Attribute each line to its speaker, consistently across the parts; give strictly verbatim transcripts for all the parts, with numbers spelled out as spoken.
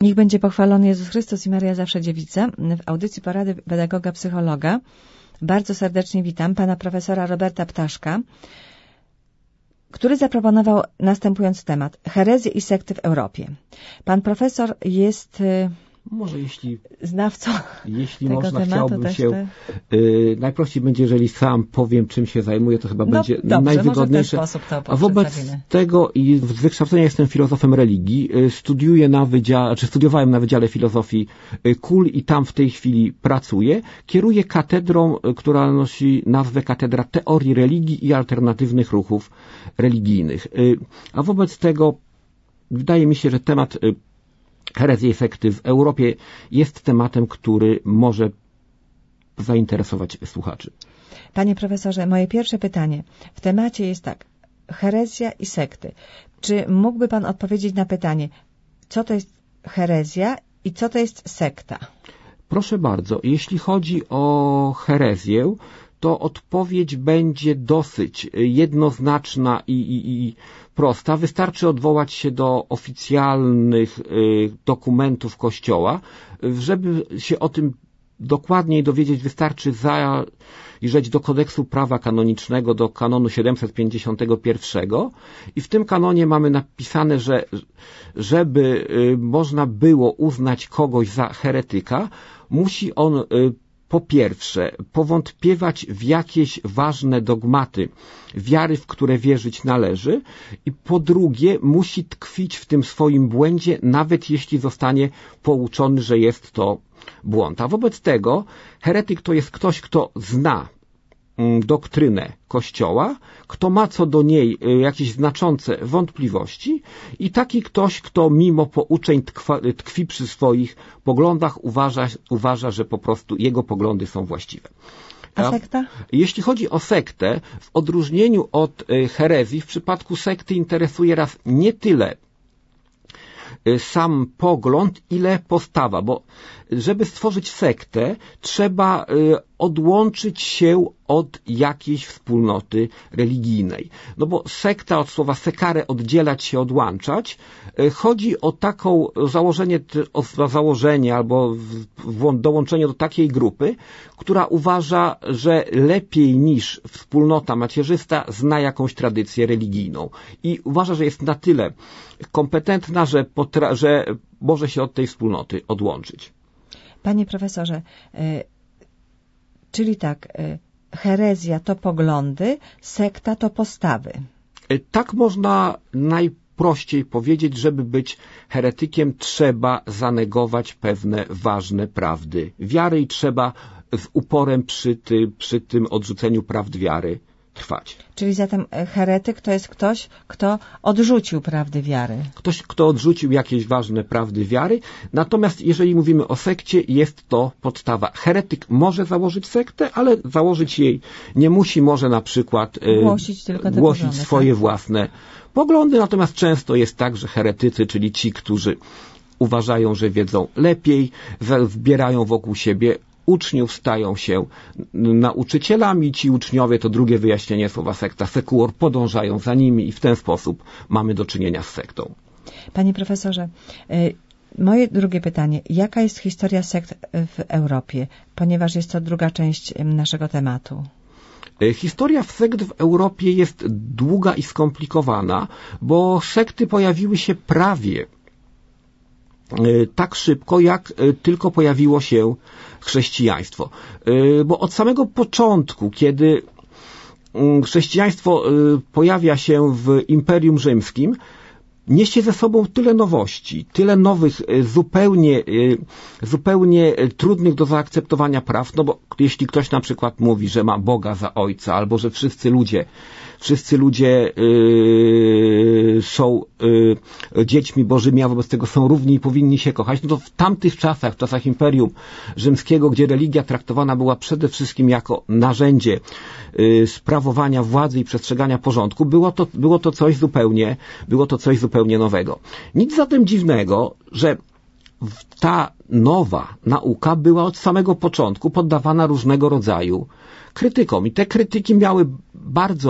Speaker 1: Niech będzie pochwalony Jezus Chrystus i Maria Zawsze Dziewica. W audycji Porady Pedagoga Psychologa bardzo serdecznie witam pana profesora Roberta Ptaszka, który zaproponował następujący temat. Herezje i sekty w Europie. Pan profesor jest...
Speaker 2: Może jeśli
Speaker 1: znawcą
Speaker 2: jeśli
Speaker 1: tego
Speaker 2: można,
Speaker 1: tematu,
Speaker 2: chciałbym się...
Speaker 1: Te...
Speaker 2: Y, najprościej będzie, jeżeli sam powiem, czym się zajmuję, to chyba
Speaker 1: no,
Speaker 2: będzie
Speaker 1: dobrze,
Speaker 2: najwygodniejsze.
Speaker 1: Może w ten sposób to
Speaker 2: A wobec tego i z wykształcenia jestem filozofem religii. Y, studiuję na wydziale, czy studiowałem na Wydziale Filozofii y, K U L i tam w tej chwili pracuję. Kieruję katedrą, y, która nosi nazwę Katedra Teorii Religii i Alternatywnych Ruchów Religijnych. Y, a wobec tego wydaje mi się, że temat y, herezje i sekty w Europie jest tematem, który może zainteresować słuchaczy.
Speaker 1: Panie profesorze, moje pierwsze pytanie w temacie jest tak. Herezja i sekty. Czy mógłby pan odpowiedzieć na pytanie, co to jest herezja i co to jest sekta?
Speaker 2: Proszę bardzo. Jeśli chodzi o herezję, to odpowiedź będzie dosyć jednoznaczna i, i, i prosta. Wystarczy odwołać się do oficjalnych y, dokumentów Kościoła. Żeby się o tym dokładniej dowiedzieć, wystarczy zajrzeć do kodeksu prawa kanonicznego, do kanonu siedemset pięćdziesiątego pierwszego i w tym kanonie mamy napisane, że żeby y, można było uznać kogoś za heretyka, musi on y, po pierwsze powątpiewać w jakieś ważne dogmaty wiary, w które wierzyć należy, i po drugie musi tkwić w tym swoim błędzie, nawet jeśli zostanie pouczony, że jest to błąd. A wobec tego heretyk to jest ktoś, kto zna doktrynę Kościoła, kto ma co do niej jakieś znaczące wątpliwości i taki ktoś, kto mimo pouczeń tkwa, tkwi przy swoich poglądach, uważa, uważa, że po prostu jego poglądy są właściwe.
Speaker 1: A sekta?
Speaker 2: Jeśli chodzi o sektę, w odróżnieniu od herezji, w przypadku sekty interesuje nas nie tyle sam pogląd, ile postawa, bo żeby stworzyć sektę, trzeba odłączyć się od jakiejś wspólnoty religijnej. No bo sekta od słowa sekare, oddzielać się, odłączać, chodzi o taką założenie, o założenie albo dołączenie do takiej grupy, która uważa, że lepiej niż wspólnota macierzysta zna jakąś tradycję religijną i uważa, że jest na tyle kompetentna, że, potra- że może się od tej wspólnoty odłączyć.
Speaker 1: Panie profesorze, y, czyli tak, y, herezja to poglądy, sekta to postawy.
Speaker 2: Y, tak można najprościej powiedzieć, żeby być heretykiem, trzeba zanegować pewne ważne prawdy wiary i trzeba z uporem przy, ty, przy tym odrzuceniu prawd wiary trwać.
Speaker 1: Czyli zatem heretyk to jest ktoś, kto odrzucił prawdy wiary.
Speaker 2: Ktoś, kto odrzucił jakieś ważne prawdy wiary. Natomiast jeżeli mówimy o sekcie, jest to podstawa. Heretyk może założyć sektę, ale założyć jej nie musi. Może na przykład
Speaker 1: głosić, tylko te
Speaker 2: głosić
Speaker 1: poglądy,
Speaker 2: swoje
Speaker 1: tak?
Speaker 2: własne poglądy. Natomiast często jest tak, że heretycy, czyli ci, którzy uważają, że wiedzą lepiej, zbierają wokół siebie uczniów, stają się nauczycielami, ci uczniowie, to drugie wyjaśnienie słowa sekta, secuor, podążają za nimi i w ten sposób mamy do czynienia z sektą.
Speaker 1: Panie profesorze, moje drugie pytanie. Jaka jest historia sekt w Europie? Ponieważ jest to druga część naszego tematu.
Speaker 2: Historia sekt w Europie jest długa i skomplikowana, bo sekty pojawiły się prawie tak szybko, jak tylko pojawiło się chrześcijaństwo. Bo od samego początku, kiedy chrześcijaństwo pojawia się w Imperium Rzymskim, niesie ze sobą tyle nowości, tyle nowych, zupełnie, zupełnie trudnych do zaakceptowania praw, no bo jeśli ktoś na przykład mówi, że ma Boga za ojca, albo że wszyscy ludzie wszyscy ludzie yy, są yy, dziećmi Bożymi, a wobec tego są równi i powinni się kochać, no to w tamtych czasach, w czasach Imperium Rzymskiego, gdzie religia traktowana była przede wszystkim jako narzędzie yy, sprawowania władzy i przestrzegania porządku, było to, było to coś zupełnie, było to coś zupełnie nowego. Nic zatem dziwnego, że ta nowa nauka była od samego początku poddawana różnego rodzaju krytykom i te krytyki miały bardzo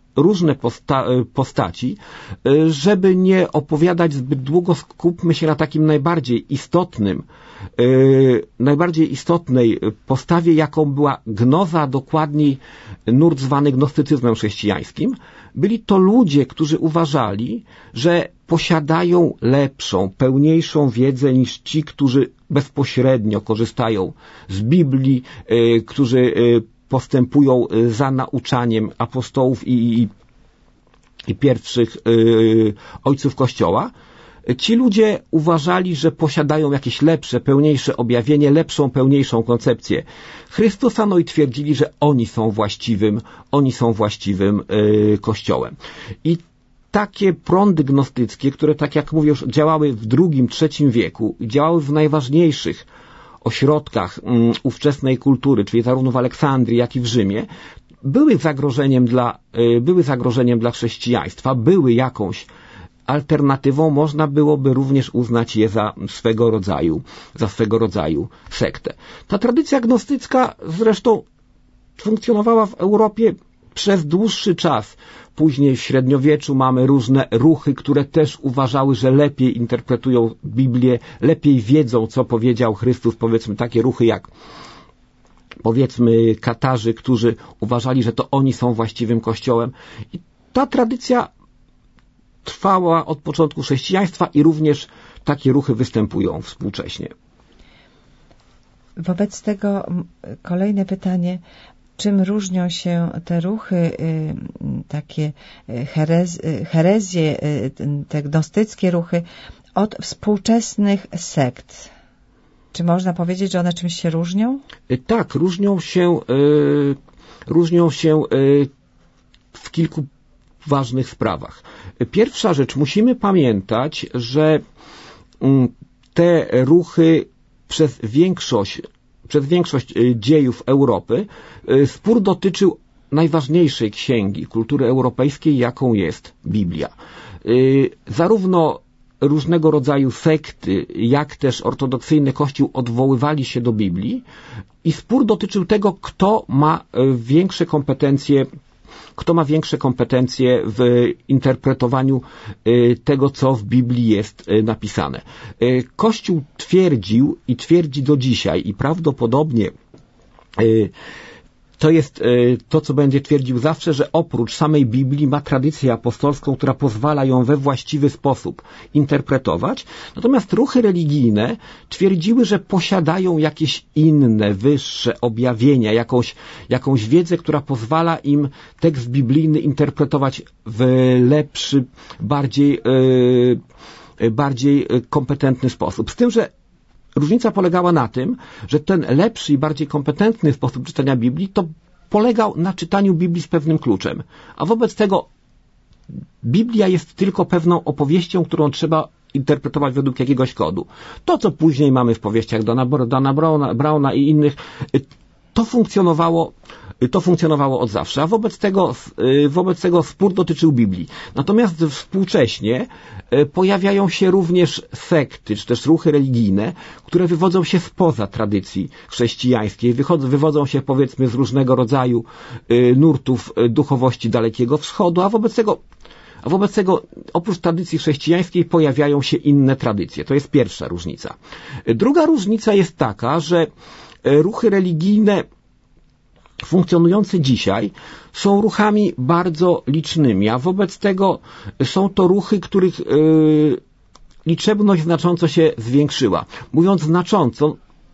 Speaker 2: różne posta- postaci. Żeby nie opowiadać zbyt długo, skupmy się na takim najbardziej istotnym, yy, najbardziej istotnej postawie, jaką była gnoza, a dokładniej nurt zwany gnostycyzmem chrześcijańskim. Byli to ludzie, którzy uważali, że posiadają lepszą, pełniejszą wiedzę niż ci, którzy bezpośrednio korzystają z Biblii, yy, którzy yy, postępują za nauczaniem apostołów i, i, i pierwszych yy, ojców Kościoła. Ci ludzie uważali, że posiadają jakieś lepsze, pełniejsze objawienie, lepszą, pełniejszą koncepcję Chrystusa, no i twierdzili, że oni są właściwym, oni są właściwym yy, Kościołem. I takie prądy gnostyckie, które, tak jak mówię, już działały w drugim, trzecim wieku, działały w najważniejszych ośrodkach um, ówczesnej kultury, czyli zarówno w Aleksandrii, jak i w Rzymie, były zagrożeniem dla, y, były zagrożeniem dla chrześcijaństwa, były jakąś alternatywą, można byłoby również uznać je za swego rodzaju, za swego rodzaju sektę. Ta tradycja gnostycka zresztą funkcjonowała w Europie przez dłuższy czas. Później w średniowieczu mamy różne ruchy, które też uważały, że lepiej interpretują Biblię, lepiej wiedzą, co powiedział Chrystus. Powiedzmy takie ruchy jak powiedzmy Katarzy, którzy uważali, że to oni są właściwym Kościołem. I ta tradycja trwała od początku chrześcijaństwa i również takie ruchy występują współcześnie.
Speaker 1: Wobec tego kolejne pytanie. Czym różnią się te ruchy, takie herez, herezje, te gnostyckie ruchy od współczesnych sekt? Czy można powiedzieć, że one czymś się różnią?
Speaker 2: Tak, różnią się, yy, różnią się yy, w kilku ważnych sprawach. Pierwsza rzecz, musimy pamiętać, że yy, te ruchy przez większość Przez większość dziejów Europy spór dotyczył najważniejszej księgi kultury europejskiej, jaką jest Biblia. Zarówno różnego rodzaju sekty, jak też ortodoksyjny Kościół odwoływali się do Biblii i spór dotyczył tego, kto ma większe kompetencje kto ma większe kompetencje w interpretowaniu tego, co w Biblii jest napisane. Kościół twierdził i twierdzi do dzisiaj i prawdopodobnie to jest to, co będzie twierdził zawsze, że oprócz samej Biblii ma tradycję apostolską, która pozwala ją we właściwy sposób interpretować. Natomiast ruchy religijne twierdziły, że posiadają jakieś inne, wyższe objawienia, jakąś, jakąś wiedzę, która pozwala im tekst biblijny interpretować w lepszy, bardziej, yy, bardziej kompetentny sposób. Z tym, że różnica polegała na tym, że ten lepszy i bardziej kompetentny sposób czytania Biblii to polegał na czytaniu Biblii z pewnym kluczem. A wobec tego Biblia jest tylko pewną opowieścią, którą trzeba interpretować według jakiegoś kodu. To, co później mamy w powieściach Dana, Dana Browna, Browna i innych, to funkcjonowało To funkcjonowało od zawsze, a wobec tego, wobec tego spór dotyczył Biblii. Natomiast współcześnie pojawiają się również sekty, czy też ruchy religijne, które wywodzą się spoza tradycji chrześcijańskiej, wychodzą, wywodzą się powiedzmy z różnego rodzaju nurtów duchowości Dalekiego Wschodu, a wobec tego A wobec tego oprócz tradycji chrześcijańskiej pojawiają się inne tradycje. To jest pierwsza różnica. Druga różnica jest taka, że ruchy religijne funkcjonujące dzisiaj są ruchami bardzo licznymi, a wobec tego są to ruchy, których yy, liczebność znacząco się zwiększyła. Mówiąc znacząco,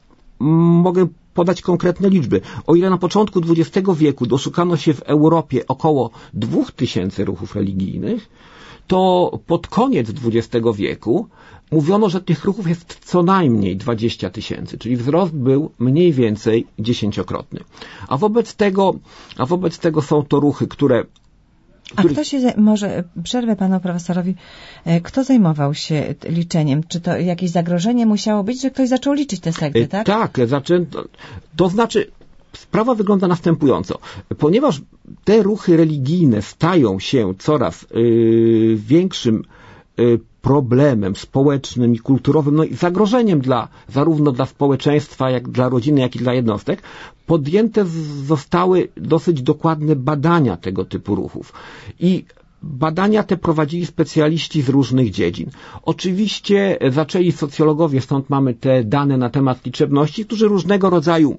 Speaker 2: mogę podać konkretne liczby. O ile na początku dwudziestego wieku doszukano się w Europie około dwóch tysięcy ruchów religijnych, to pod koniec dwudziestego wieku mówiono, że tych ruchów jest co najmniej dwadzieścia tysięcy, czyli wzrost był mniej więcej dziesięciokrotny. A wobec tego, a wobec tego są to ruchy, które
Speaker 1: A kto się, może przerwę panu profesorowi, kto zajmował się liczeniem? Czy to jakieś zagrożenie musiało być, że ktoś zaczął liczyć te sekty, tak?
Speaker 2: Tak, zaczęto, to znaczy sprawa wygląda następująco. Ponieważ te ruchy religijne stają się coraz yy, większym problemem społecznym i kulturowym, no i zagrożeniem dla, zarówno dla społeczeństwa, jak dla rodziny, jak i dla jednostek, podjęte zostały dosyć dokładne badania tego typu ruchów. I badania te prowadzili specjaliści z różnych dziedzin. Oczywiście zaczęli socjologowie, stąd mamy te dane na temat liczebności, którzy różnego rodzaju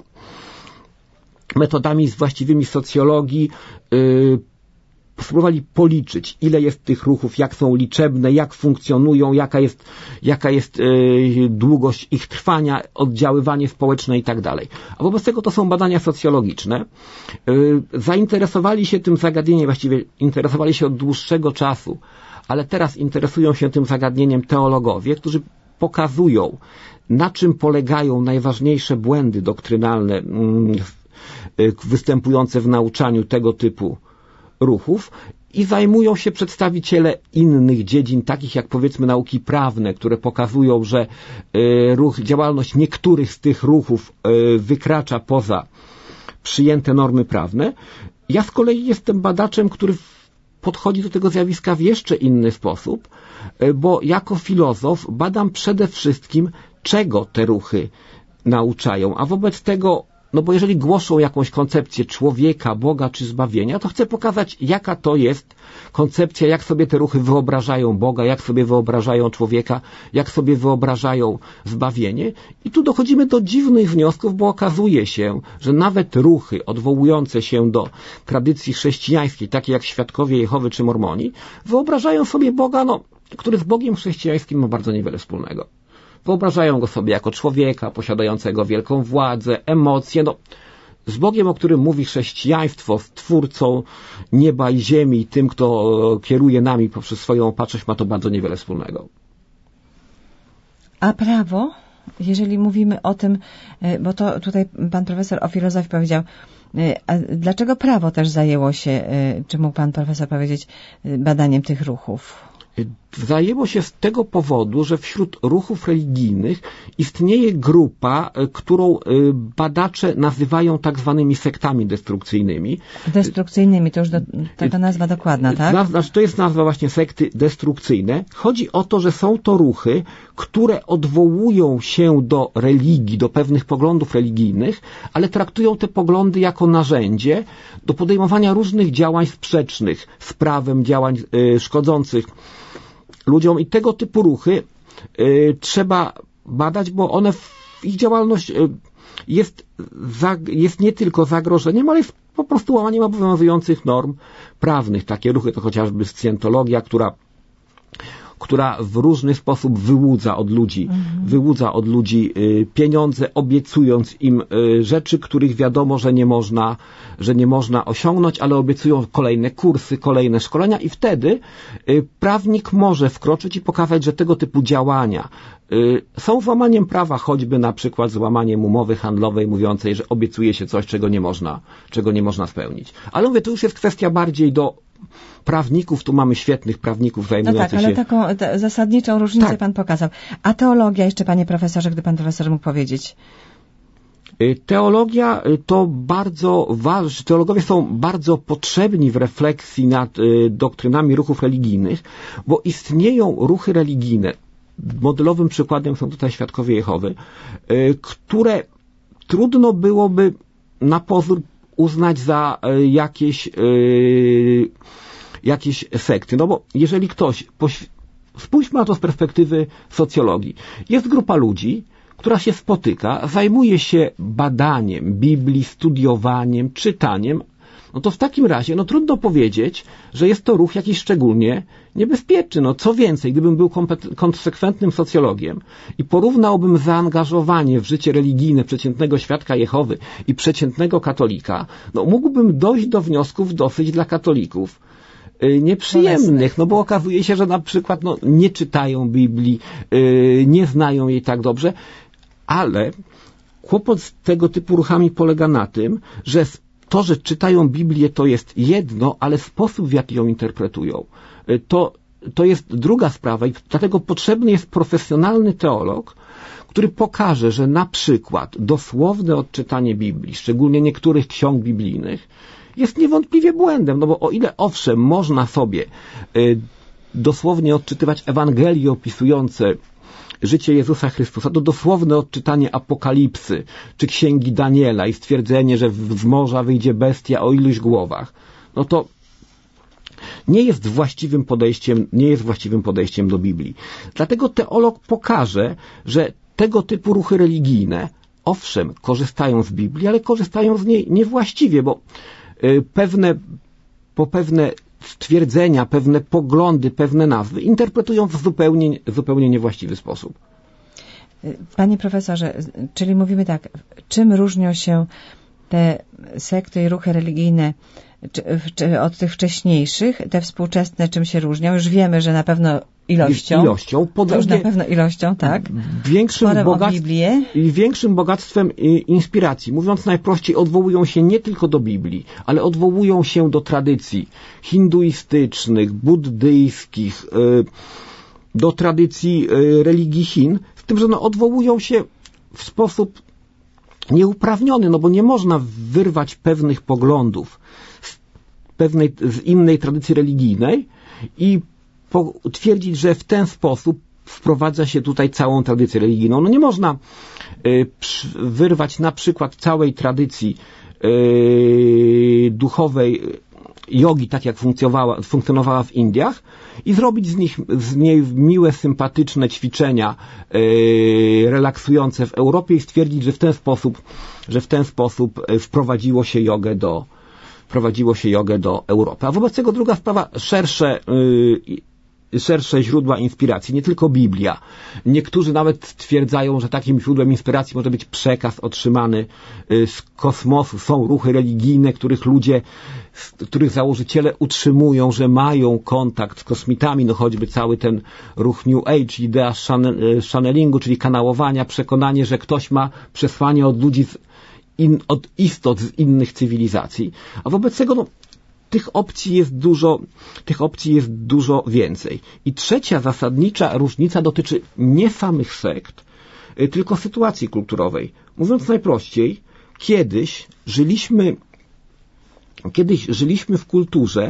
Speaker 2: metodami właściwymi socjologii yy, spróbowali policzyć, ile jest tych ruchów, jak są liczebne, jak funkcjonują, jaka jest, jaka jest yy, długość ich trwania, oddziaływanie społeczne i tak dalej. A wobec tego to są badania socjologiczne. Yy, zainteresowali się tym zagadnieniem, właściwie interesowali się od dłuższego czasu, ale teraz interesują się tym zagadnieniem teologowie, którzy pokazują, na czym polegają najważniejsze błędy doktrynalne yy, występujące w nauczaniu tego typu ruchów i zajmują się przedstawiciele innych dziedzin, takich jak powiedzmy nauki prawne, które pokazują, że y, ruch, działalność niektórych z tych ruchów y, wykracza poza przyjęte normy prawne. Ja z kolei jestem badaczem, który podchodzi do tego zjawiska w jeszcze inny sposób, y, bo jako filozof badam przede wszystkim, czego te ruchy nauczają, a wobec tego no bo jeżeli głoszą jakąś koncepcję człowieka, Boga czy zbawienia, to chcę pokazać, jaka to jest koncepcja, jak sobie te ruchy wyobrażają Boga, jak sobie wyobrażają człowieka, jak sobie wyobrażają zbawienie. I tu dochodzimy do dziwnych wniosków, bo okazuje się, że nawet ruchy odwołujące się do tradycji chrześcijańskiej, takie jak Świadkowie Jehowy czy Mormoni, wyobrażają sobie Boga, no, który z Bogiem chrześcijańskim ma bardzo niewiele wspólnego. Wyobrażają go sobie jako człowieka posiadającego wielką władzę, emocje. No, z Bogiem, o którym mówi chrześcijaństwo, z Twórcą nieba i ziemi, tym, kto kieruje nami poprzez swoją opatrzność, ma to bardzo niewiele wspólnego.
Speaker 1: A prawo, jeżeli mówimy o tym, bo to tutaj pan profesor o filozofii powiedział, a dlaczego prawo też zajęło się, czy mógł pan profesor powiedzieć, badaniem tych ruchów?
Speaker 2: Zajęło się z tego powodu, że wśród ruchów religijnych istnieje grupa, którą badacze nazywają tak zwanymi sektami destrukcyjnymi.
Speaker 1: Destrukcyjnymi, to już do, taka nazwa dokładna, tak?
Speaker 2: Znaczy, to jest nazwa właśnie sekty destrukcyjne. Chodzi o to, że są to ruchy, które odwołują się do religii, do pewnych poglądów religijnych, ale traktują te poglądy jako narzędzie do podejmowania różnych działań sprzecznych z prawem, działań yy, szkodzących ludziom i tego typu ruchy y, trzeba badać, bo one, ich działalność y, jest, za, jest nie tylko zagrożeniem, ale jest po prostu łamaniem obowiązujących norm prawnych. Takie ruchy to chociażby scjentologia, która która w różny sposób wyłudza od ludzi, mhm. wyłudza od ludzi y, pieniądze, obiecując im y, rzeczy, których wiadomo, że nie można, że nie można osiągnąć, ale obiecują kolejne kursy, kolejne szkolenia i wtedy y, prawnik może wkroczyć i pokazać, że tego typu działania y, są złamaniem prawa, choćby na przykład złamaniem umowy handlowej mówiącej, że obiecuje się coś, czego nie można, czego nie można spełnić. Ale mówię, to już jest kwestia bardziej do prawników, tu mamy świetnych prawników zajmujących się...
Speaker 1: No tak, ale
Speaker 2: się...
Speaker 1: taką t- zasadniczą różnicę
Speaker 2: tak.
Speaker 1: pan pokazał. A teologia jeszcze, panie profesorze, gdy pan profesor mógł powiedzieć?
Speaker 2: Teologia to bardzo ważne, teologowie są bardzo potrzebni w refleksji nad y, doktrynami ruchów religijnych, bo istnieją ruchy religijne. Modelowym przykładem są tutaj Świadkowie Jehowy, y, które trudno byłoby na pozór uznać za y, jakieś, y, jakieś sekty. No bo jeżeli ktoś, poś... spójrzmy na to z perspektywy socjologii. Jest grupa ludzi, która się spotyka, zajmuje się badaniem Biblii, studiowaniem, czytaniem, no to w takim razie no trudno powiedzieć, że jest to ruch jakiś szczególnie niebezpieczny. No co więcej, gdybym był konsekwentnym socjologiem i porównałbym zaangażowanie w życie religijne przeciętnego świadka Jehowy i przeciętnego katolika, no mógłbym dojść do wniosków dosyć dla katolików nieprzyjemnych, no bo okazuje się, że na przykład no, nie czytają Biblii, yy, nie znają jej tak dobrze, ale kłopot z tego typu ruchami polega na tym, że to, że czytają Biblię, to jest jedno, ale sposób, w jaki ją interpretują, yy, to, to jest druga sprawa i dlatego potrzebny jest profesjonalny teolog, który pokaże, że na przykład dosłowne odczytanie Biblii, szczególnie niektórych ksiąg biblijnych, jest niewątpliwie błędem, no bo o ile owszem można sobie y, dosłownie odczytywać Ewangelie opisujące życie Jezusa Chrystusa, to dosłowne odczytanie Apokalipsy czy Księgi Daniela i stwierdzenie, że z morza wyjdzie bestia o iluś głowach, no to nie jest właściwym podejściem, nie jest właściwym podejściem do Biblii. Dlatego teolog pokaże, że tego typu ruchy religijne, owszem, korzystają z Biblii, ale korzystają z niej niewłaściwie, bo pewne, po pewne stwierdzenia, pewne poglądy, pewne nazwy interpretują w zupełnie, zupełnie niewłaściwy sposób.
Speaker 1: Panie profesorze, czyli mówimy tak, czym różnią się te sekty i ruchy religijne czy, czy od tych wcześniejszych, te współczesne czym się różnią? Już wiemy, że na pewno ilością.
Speaker 2: Ilością.
Speaker 1: Już na pewno ilością, tak.
Speaker 2: Większym, bogactw- większym bogactwem inspiracji. Mówiąc najprościej, odwołują się nie tylko do Biblii, ale odwołują się do tradycji hinduistycznych, buddyjskich, do tradycji religii Chin, z tym, że no odwołują się w sposób nieuprawniony, no bo nie można wyrwać pewnych poglądów z pewnej, z innej tradycji religijnej i twierdzić, że w ten sposób wprowadza się tutaj całą tradycję religijną. No nie można y, przy, wyrwać na przykład całej tradycji y, duchowej jogi, tak jak funkcjonowała, funkcjonowała w Indiach i zrobić z nich z niej miłe, sympatyczne ćwiczenia y, relaksujące w Europie i stwierdzić, że w ten sposób, że w ten sposób wprowadziło się jogę do wprowadziło się jogę do Europy. A wobec tego druga sprawa, szersze y, szersze źródła inspiracji, nie tylko Biblia. Niektórzy nawet stwierdzają, że takim źródłem inspiracji może być przekaz otrzymany z kosmosu. Są ruchy religijne, których ludzie, których założyciele utrzymują, że mają kontakt z kosmitami, no choćby cały ten ruch New Age, idea channelingu, czyli kanałowania, przekonanie, że ktoś ma przesłanie od ludzi, z in, od istot z innych cywilizacji. A wobec tego, no, Tych opcji jest dużo, tych opcji jest dużo więcej. I trzecia zasadnicza różnica dotyczy nie samych sekt, tylko sytuacji kulturowej. Mówiąc najprościej, kiedyś żyliśmy, kiedyś żyliśmy w kulturze,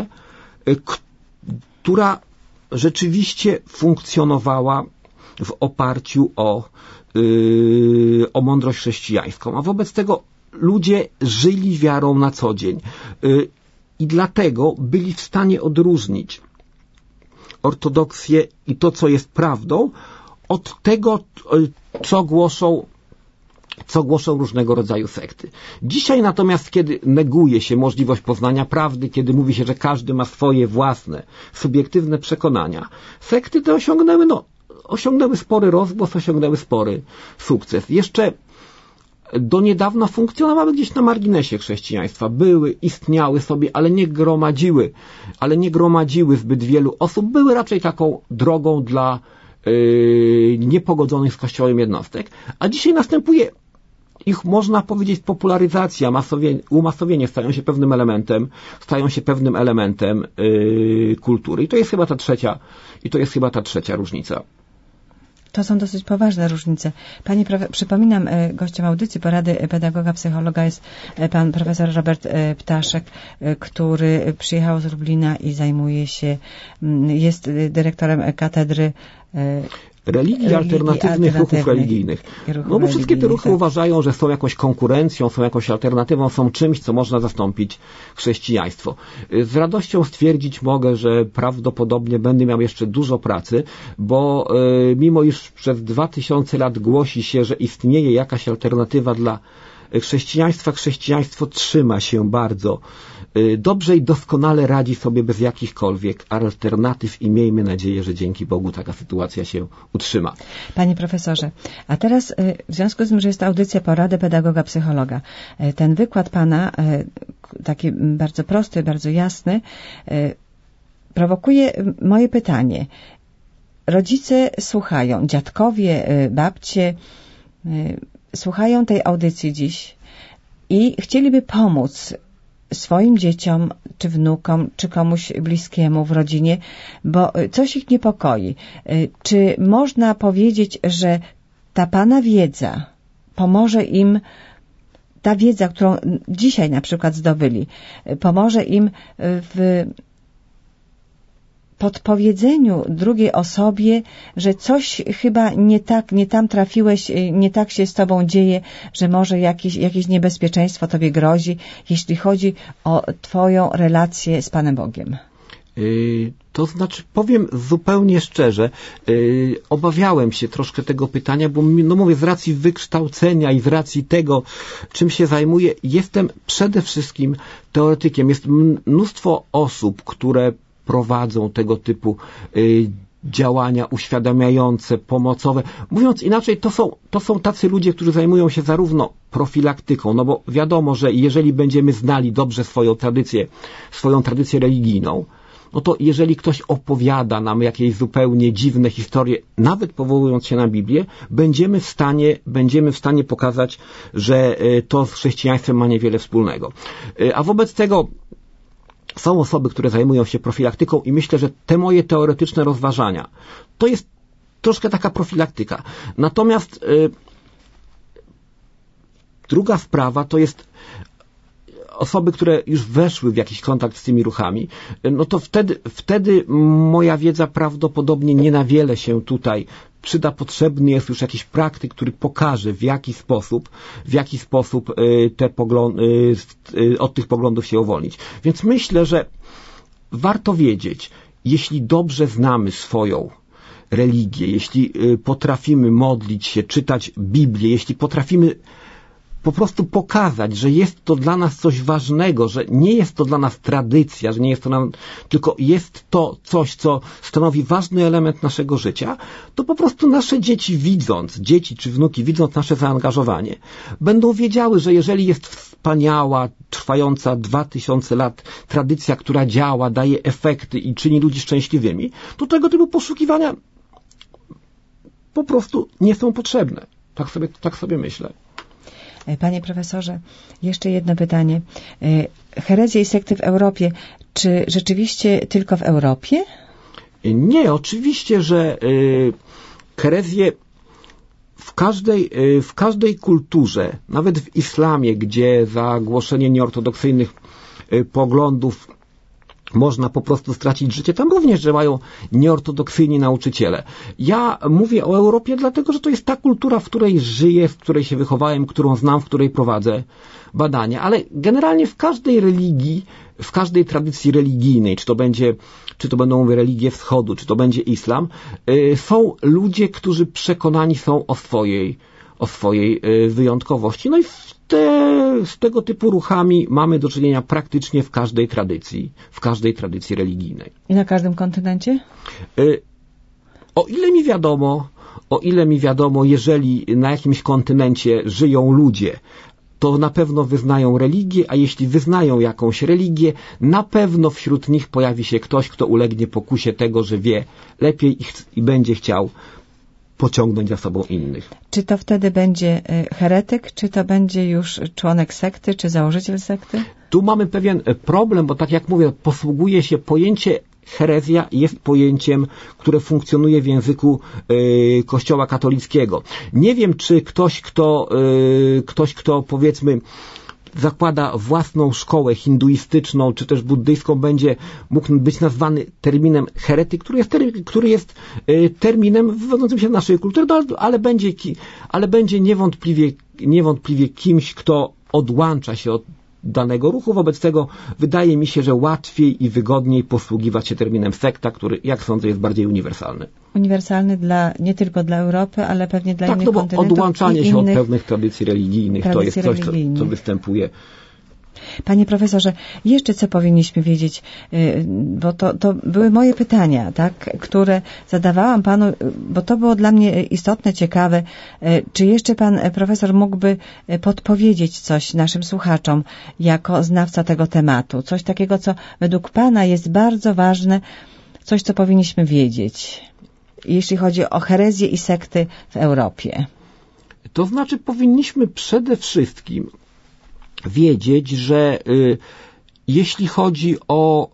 Speaker 2: która rzeczywiście funkcjonowała w oparciu o, yy, o mądrość chrześcijańską. A wobec tego ludzie żyli wiarą na co dzień. Yy, I dlatego byli w stanie odróżnić ortodoksję i to, co jest prawdą, od tego, co głoszą, co głoszą różnego rodzaju sekty. Dzisiaj natomiast, kiedy neguje się możliwość poznania prawdy, kiedy mówi się, że każdy ma swoje własne, subiektywne przekonania, sekty te osiągnęły, no, osiągnęły spory rozgłos, osiągnęły spory sukces. Jeszcze do niedawna funkcjonowały gdzieś na marginesie chrześcijaństwa. Były, istniały sobie, ale nie gromadziły, ale nie gromadziły zbyt wielu osób. Były raczej taką drogą dla yy, niepogodzonych z Kościołem jednostek. A dzisiaj następuje ich, można powiedzieć, popularyzacja, masowie, umasowienie, stają się pewnym elementem, stają się pewnym elementem yy, kultury. I to jest chyba ta trzecia, i to jest chyba ta trzecia różnica.
Speaker 1: To są dosyć poważne różnice. Pani, przypominam, gościem audycji porady pedagoga, psychologa jest pan profesor Robert Ptaszek, który przyjechał z Lublina i zajmuje się, jest dyrektorem katedry
Speaker 2: religii alternatywnych, ruchów religijnych. No bo wszystkie te ruchy tak uważają, że są jakąś konkurencją, są jakąś alternatywą, są czymś, co można zastąpić chrześcijaństwo. Z radością stwierdzić mogę, że prawdopodobnie będę miał jeszcze dużo pracy, bo y, mimo iż przez dwa tysiące lat głosi się, że istnieje jakaś alternatywa dla chrześcijaństwa, chrześcijaństwo trzyma się bardzo dobrze i doskonale radzi sobie bez jakichkolwiek alternatyw i miejmy nadzieję, że dzięki Bogu taka sytuacja się utrzyma.
Speaker 1: Panie profesorze, a teraz w związku z tym, że jest to audycja porady pedagoga, psychologa, ten wykład pana, taki bardzo prosty, bardzo jasny, prowokuje moje pytanie. Rodzice słuchają, dziadkowie, babcie słuchają tej audycji dziś i chcieliby pomóc swoim dzieciom, czy wnukom, czy komuś bliskiemu w rodzinie, bo coś ich niepokoi. Czy można powiedzieć, że ta pana wiedza pomoże im, ta wiedza, którą dzisiaj na przykład zdobyli, pomoże im w podpowiedzeniu drugiej osobie, że coś chyba nie tak, nie tam trafiłeś, nie tak się z tobą dzieje, że może jakieś, jakieś niebezpieczeństwo tobie grozi, jeśli chodzi o twoją relację z Panem Bogiem?
Speaker 2: Yy, to znaczy, powiem zupełnie szczerze, yy, obawiałem się troszkę tego pytania, bo no mówię, z racji wykształcenia i z racji tego, czym się zajmuję, jestem przede wszystkim teoretykiem. Jest mnóstwo osób, które prowadzą tego typu yy, działania uświadamiające, pomocowe. Mówiąc inaczej, to są, to są tacy ludzie, którzy zajmują się zarówno profilaktyką, no bo wiadomo, że jeżeli będziemy znali dobrze swoją tradycję, swoją tradycję religijną, no to jeżeli ktoś opowiada nam jakieś zupełnie dziwne historie, nawet powołując się na Biblię, będziemy w stanie, będziemy w stanie pokazać, że to z chrześcijaństwem ma niewiele wspólnego. A wobec tego są osoby, które zajmują się profilaktyką i myślę, że te moje teoretyczne rozważania to jest troszkę taka profilaktyka. Natomiast yy, druga sprawa to jest osoby, które już weszły w jakiś kontakt z tymi ruchami, no to wtedy, wtedy moja wiedza prawdopodobnie nie na wiele się tutaj przyda. Potrzebny jest już jakiś praktyk, który pokaże, w jaki sposób, w jaki sposób te poglądy, od tych poglądów się uwolnić. Więc myślę, że warto wiedzieć, jeśli dobrze znamy swoją religię, jeśli potrafimy modlić się, czytać Biblię, jeśli potrafimy po prostu pokazać, że jest to dla nas coś ważnego, że nie jest to dla nas tradycja, że nie jest to nam, tylko jest to coś, co stanowi ważny element naszego życia, to po prostu nasze dzieci widząc, dzieci czy wnuki widząc nasze zaangażowanie, będą wiedziały, że jeżeli jest wspaniała, trwająca dwa tysiące lat tradycja, która działa, daje efekty i czyni ludzi szczęśliwymi, to tego typu poszukiwania po prostu nie są potrzebne. Tak sobie, tak sobie myślę.
Speaker 1: Panie profesorze, jeszcze jedno pytanie. Herezje i sekty w Europie, czy rzeczywiście tylko w Europie?
Speaker 2: Nie, oczywiście, że herezje w każdej, w każdej kulturze, nawet w islamie, gdzie za głoszenie nieortodoksyjnych poglądów można po prostu stracić życie, tam również działają nieortodoksyjni nauczyciele. Ja mówię o Europie dlatego, że to jest ta kultura, w której żyję, w której się wychowałem, którą znam, w której prowadzę badania, ale generalnie w każdej religii, w każdej tradycji religijnej, czy to będzie, czy to będą mówię religie wschodu, czy to będzie islam, yy, są ludzie, którzy przekonani są o swojej, o swojej yy, wyjątkowości. No i Te, z tego typu ruchami mamy do czynienia praktycznie w każdej tradycji, w każdej tradycji religijnej.
Speaker 1: I na każdym kontynencie?
Speaker 2: Y, o ile mi wiadomo, o ile mi wiadomo, jeżeli na jakimś kontynencie żyją ludzie, to na pewno wyznają religię, a jeśli wyznają jakąś religię, na pewno wśród nich pojawi się ktoś, kto ulegnie pokusie tego, że wie lepiej i, ch- i będzie chciał pociągnąć za sobą innych.
Speaker 1: Czy to wtedy będzie heretyk, czy to będzie już członek sekty, czy założyciel sekty?
Speaker 2: Tu mamy pewien problem, bo tak jak mówię, posługuje się pojęcie herezja jest pojęciem, które funkcjonuje w języku y, Kościoła katolickiego. Nie wiem, czy ktoś, kto, y, ktoś, kto powiedzmy zakłada własną szkołę hinduistyczną, czy też buddyjską, będzie mógł być nazwany terminem heretyk, który jest, ter, który jest y, terminem wywodzącym się z naszej kultury, no, ale będzie, ale będzie niewątpliwie, niewątpliwie kimś, kto odłącza się od danego ruchu. Wobec tego wydaje mi się, że łatwiej i wygodniej posługiwać się terminem sekta, który, jak sądzę, jest bardziej uniwersalny.
Speaker 1: Uniwersalny dla, nie tylko dla Europy, ale pewnie dla
Speaker 2: tak,
Speaker 1: innych
Speaker 2: no bo
Speaker 1: kontynentów.
Speaker 2: Odłączanie się
Speaker 1: innych
Speaker 2: od pewnych tradycji religijnych tradycji to jest coś, co, co występuje.
Speaker 1: Panie profesorze, jeszcze co powinniśmy wiedzieć, bo to, to były moje pytania, tak, które zadawałam panu, bo to było dla mnie istotne, ciekawe. Czy jeszcze pan profesor mógłby podpowiedzieć coś naszym słuchaczom jako znawca tego tematu? Coś takiego, co według pana jest bardzo ważne, coś, co powinniśmy wiedzieć, jeśli chodzi o herezję i sekty w Europie?
Speaker 2: To znaczy powinniśmy przede wszystkim wiedzieć, że y, jeśli chodzi o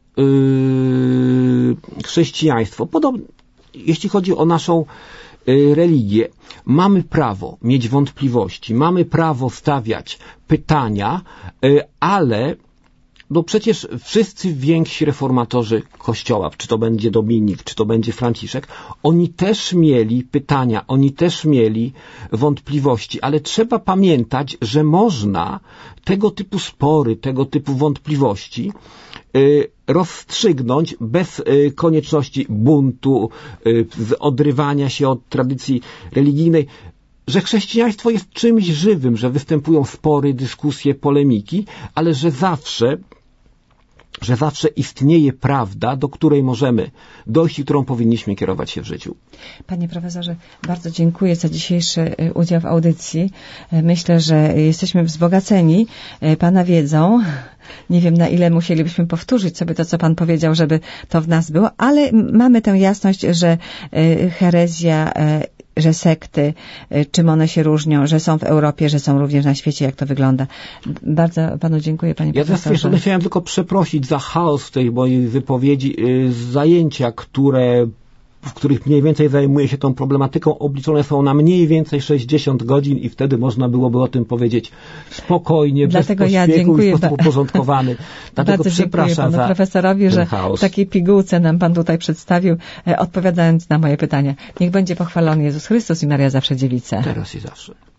Speaker 2: y, chrześcijaństwo, podobnie, jeśli chodzi o naszą y, religię, mamy prawo mieć wątpliwości, mamy prawo stawiać pytania, y, ale no przecież wszyscy więksi reformatorzy Kościoła, czy to będzie Dominik, czy to będzie Franciszek, oni też mieli pytania, oni też mieli wątpliwości, ale trzeba pamiętać, że można tego typu spory, tego typu wątpliwości y, rozstrzygnąć bez y, konieczności buntu, y, odrywania się od tradycji religijnej, że chrześcijaństwo jest czymś żywym, że występują spory, dyskusje, polemiki, ale że zawsze, że zawsze istnieje prawda, do której możemy dojść i którą powinniśmy kierować się w życiu.
Speaker 1: Panie profesorze, bardzo dziękuję za dzisiejszy udział w audycji. Myślę, że jesteśmy wzbogaceni Pana wiedzą. Nie wiem, na ile musielibyśmy powtórzyć sobie to, co Pan powiedział, żeby to w nas było, ale mamy tę jasność, że herezja, że sekty, czym one się różnią, że są w Europie, że są również na świecie, jak to wygląda. Bardzo Panu dziękuję, Panie
Speaker 2: ja
Speaker 1: profesorze.
Speaker 2: Ja chciałem tylko przeprosić za chaos w tej mojej wypowiedzi. Zajęcia, które w których mniej więcej zajmuje się tą problematyką, obliczone są na mniej więcej sześćdziesiąt godzin i wtedy można byłoby o tym powiedzieć spokojnie,
Speaker 1: Dlatego
Speaker 2: bez
Speaker 1: ja
Speaker 2: pośpiechu
Speaker 1: dziękuję
Speaker 2: i w sposób uporządkowany. Dlatego
Speaker 1: bardzo
Speaker 2: przepraszam
Speaker 1: dziękuję panu
Speaker 2: za
Speaker 1: profesorowi, że
Speaker 2: chaos.
Speaker 1: w takiej pigułce nam Pan tutaj przedstawił, odpowiadając na moje pytania. Niech będzie pochwalony Jezus Chrystus i Maria zawsze dziewica.
Speaker 2: Teraz i zawsze.